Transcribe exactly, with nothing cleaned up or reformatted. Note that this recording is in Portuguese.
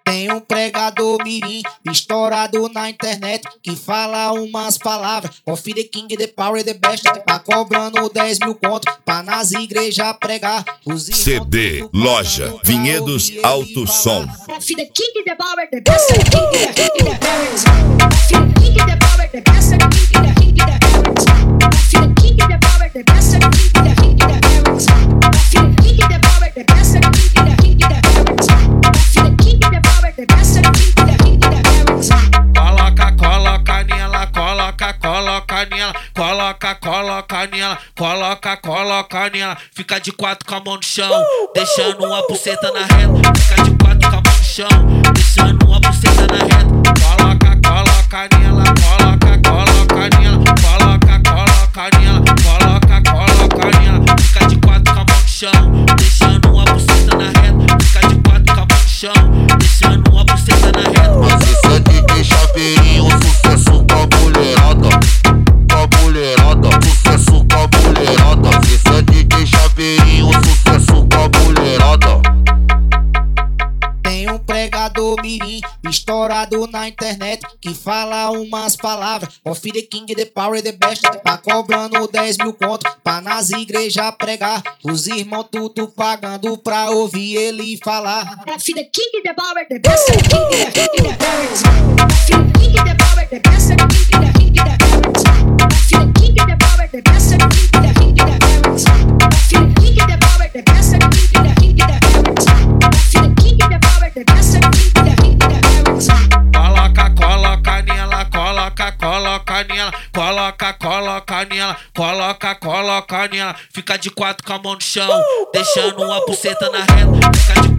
Tem um pregador mirim estourado na internet que fala umas palavras. Coffee the king, the power, the best. Tá cobrando dez mil conto pra nas igrejas pregar. C D Loja Vinhedos Alto Som. Coffee the king, the power, the best. The king, the king, the parents. Coffee the king, the power, the best. The king, the king, the parents. Coffee the king, the power, the best. The king, the king, the parents. Coffee the king, the power, the best. The king, the king, the parents. Coffee the king, the power, the best. The king, the king, the parents. Coloca, coloca nela, coloca, coloca nela, coloca, coloca nela, coloca, coloca nela. Fica de quatro com a mão no chão, deixando uma buceta na reta. Fica de quatro com a mão no chão, deixando uma buceta na reta. Coloca, coloca nela, coloca, coloca nela, coloca, coloca nela, coloca, coloca nela. Fica de quatro com a mão no chão, deixando uma buceta na reta. Fica de quatro com a mão no chão, deixando uma buceta na reta. Esse é D J Chaveirinho, sucesso com a mulherada, com a mulherada, sucesso com a mulherada. Esse é D J Chaveirinho, sucesso com a mulherada. Tem um pregador mirim estourado na internet que fala umas palavras. Coffee the king, the power, the best. Tá cobrando dez mil conto pra nas igrejas pregar. Os irmãos tudo pagando pra ouvir ele falar. Coffee the king, the power, the best. The king, the king, the parents. Coffee the king, the power, the best. The king, the king, the parents. Coffee the king, the power, the best. The king, the king, the parents. Coffee the king, the power, the best. The king, the king, the parents. Coffee the king, the power, the best. The king, the king, the parents. Coloca, coloca nela, coloca, coloca nela, coloca, coloca nela, coloca, coloca nela. Fica de quatro com a mão no chão, deixando uma buceta na reta. Fica de